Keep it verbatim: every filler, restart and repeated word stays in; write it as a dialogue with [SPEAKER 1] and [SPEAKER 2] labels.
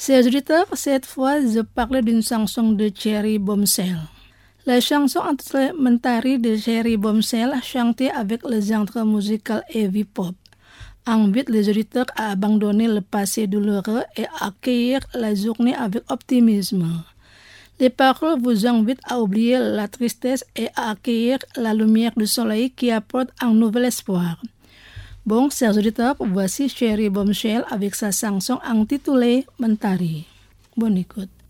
[SPEAKER 1] Chers auditeurs, cette fois, je parle d'une chanson de Cherry Bombshell. La chanson intitulée Mentari de Cherry Bombshell, chantée avec le genre musical heavy pop, invite les auditeurs à abandonner le passé douloureux et à accueillir la journée avec optimisme. Les paroles vous invitent à oublier la tristesse et à accueillir la lumière du soleil qui apporte un nouvel espoir. Bon, chers auditeurs, voici Cherry Bombshell avec sa chanson intitulée Mentari. Bonne écoute.